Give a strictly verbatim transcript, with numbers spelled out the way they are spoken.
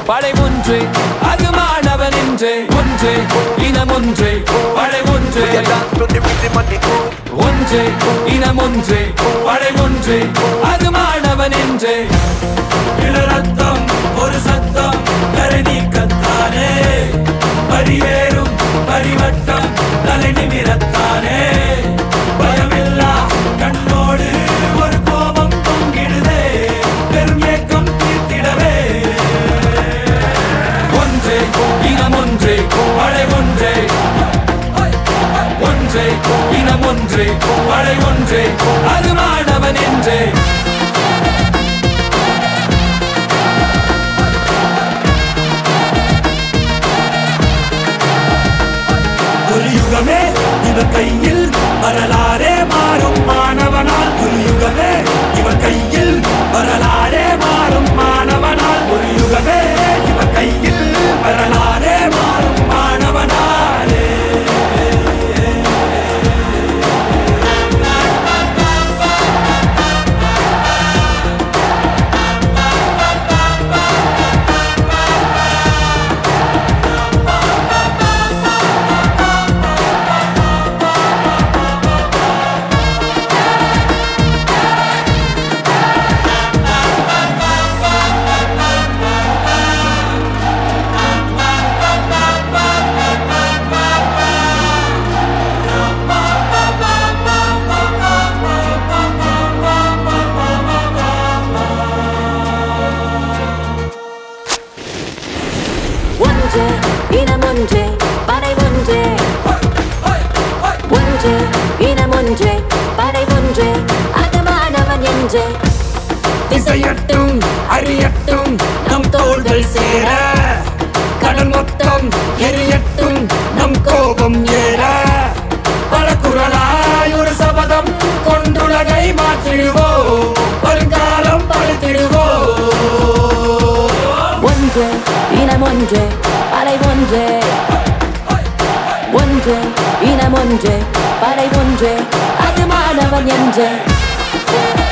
படை ஒன்றே அது மாணவன் என்றே ஒன்றே இனம் ஒன்றே படை ஒன்றே ஒன்றே இனம் ஒன்றே படை ஒன்றே அது மாணவன் என்றே இளரத்தம் ஒரு சத்தம் கரை நீக்கத்தானே பரிவேறும் பரிவட்டம் தலை நிமிரத்தானே பயமில்லா கண்ணோடு ஒரு கோபம் பொங்கிடுதே பெரும் ஏக்கம் தீர்த்திடவே ஒன்றே இனம் ஒன்றே படை ஒன்றே ஒன்றே இனம் ஒன்றே படை ஒன்றே அது மாணவன் என்றே ஒரு யுகமே இவர் கையில் வரலாறே மாறும் மாணவனால் ஒரு யுகமே இவர் கையில் வரலாறே மாறும் மாணவனால் ஒரு யுகமே இவர் கையில் வரலாறே மாறும் மாணவனாலே ஒன்றே இனம் ஒன்றே படை ஒன்றே ஒன்றே இனம் ஒன்றே படை ஒன்றே அது மாணவன் என்றே திசையட்டும் அறியட்டும் நம் தோள்கள் சேர கடல் மொத்தம் எரியட்டும் நம் கோபம் ஏற பல குரலாய் ஒரு சபதம் கொண்டுலகை மாற்றிடுவோம் வருங்காலம் படுத்திடுவோம் ஒன்றே இனம் ஒன்றே படை ஒன்றே ஒன்றே இனம் ஒன்றே படை ஒன்றே அது மாணவன் என்றே